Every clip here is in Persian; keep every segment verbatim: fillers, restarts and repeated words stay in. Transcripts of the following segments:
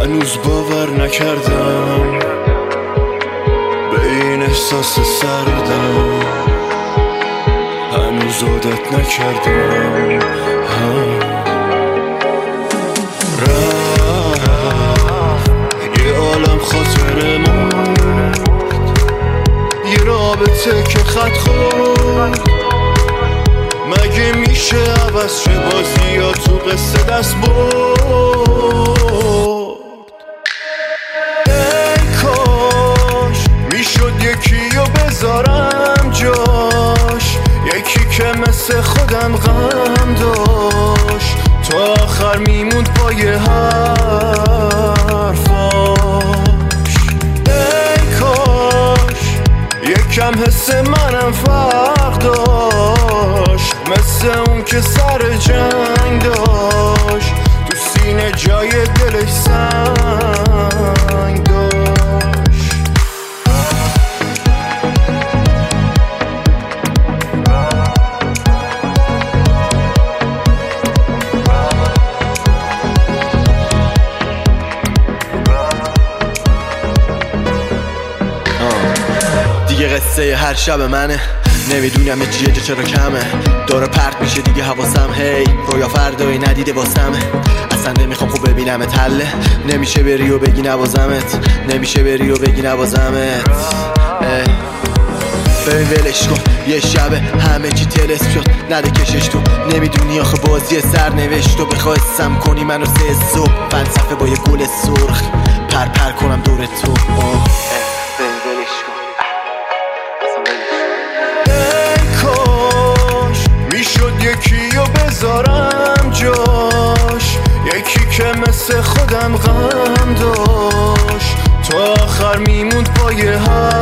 هنوز باور نکردم به این احساس سردم، هنوز عادت نکردم. رفت یه عالم خاطره مرد، یه رابطه که خط خورد. مگه میشه عوض شه بازی یا تو قصه دست برد؟ ای کاش میشد یکی رو بذارم جاش، یکی که مثل خودم غم داشت، تا آخر میموند با یه حرفاش. ای کاش یکم حس منم فرق داشت، مثل اون که سر جنگ داشت، تو سینه جای دلش سنگ داشت. دیگه قصه هر شب منه، نمیدونم یه چیه چرا کمه، داره پرت میشه دیگه حواسم، هی رویا فردایی ندیده واسمه. اصلا نمیخوام خوب ببینم تله، نمیشه بری و بگی نوازمت، نمیشه بری و بگی نوازمت. ببین ولش کن یه شبه همه چی تلس شد، نده کشش تو، نمیدونی آخه بازی سرنوشت تو. بخوای سم کنی منو سه صبح فلسفه با یه گل سرخ پر پر کنم دور تو. یکی رو بذارم جاش، یکی که مثل خودم غم داشت، تا آخر میموند با یه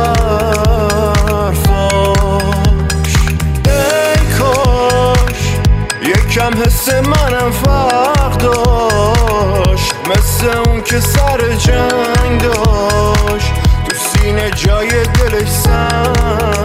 حرفاش. ای کاش یکم حس منم فرق داشت، مثل اون که سر جنگ داشت، تو سینه جای دلش سنگ